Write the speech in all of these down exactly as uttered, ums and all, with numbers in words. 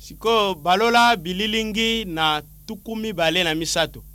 Siko balola bililingi na tukumi bale na misato.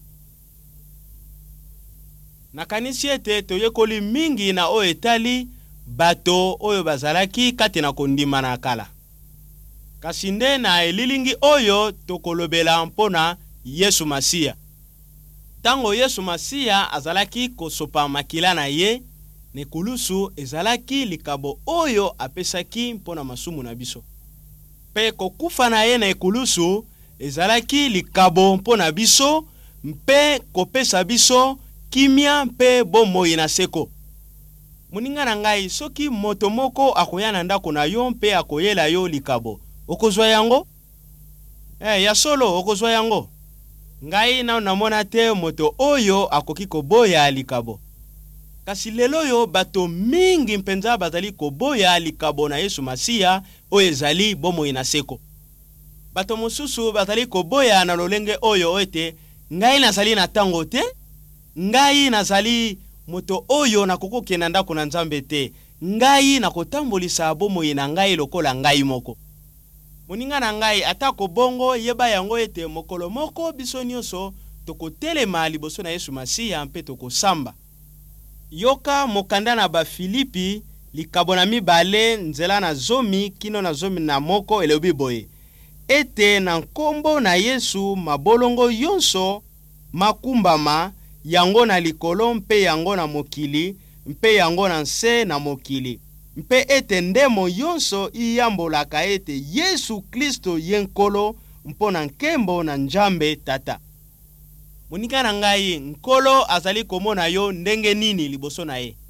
Nakanisi ete toyekoli mingi na o etali bato oyo bazalaki kati na kondima na kala. Kasi nde na elilingi oyo tokolobela mpona Yesu Masiya. Tango Yesu Masiya azalaki kosopa makila na ye, nekulusu ezalaki likabo oyo apesaki mpona masumu na biso. Pe kokufa na ye na ekulusu ezalaki likabo mpona biso, mpe kopesa biso kimia mpe bomoi na seko. Muninga na ngai, soki moto moko akoya na ndako na yo mpe akoyela yo likabo, okozwa yango? Eh, ya solo okozwa yango. Ngai na namona te moto oyo akoki koboya likabo. Kasi lelo yo bato mingi mpenza bazali koboya likabo na Yesu Masiya oyo ezali bomoi na seko. Bato mosusu bazali koboya na lolenge oyo ete ngai nazali na tango te, ngai nazali moto oyo na kokoke na ndako na Nzambe te, ngai na kotambolisa bomoi na ngai lokola ngai moko. Moninga na ngai, atako bongo yeba yango ete mokolo moko biso nyonso tokotelema liboso na Yesu Masiya mpe tokosamba. Yoka mokanda na ba Filipi likabo na mibale nzela na zomi kino na zomi na moko elobi boye. Ete na nkombo na Yesu mabolongo yonso makumbama, yango na likolo mpe yango na mokili, mpe yango na nse na mokili. Mpe ete ndemo yonso iyambolaka ete Yesu Kristo ye nkolo mpona nkembo na Nzambe Tata. Monika na ngai, nkolo azali komona yo ndenge nini liboso na ye.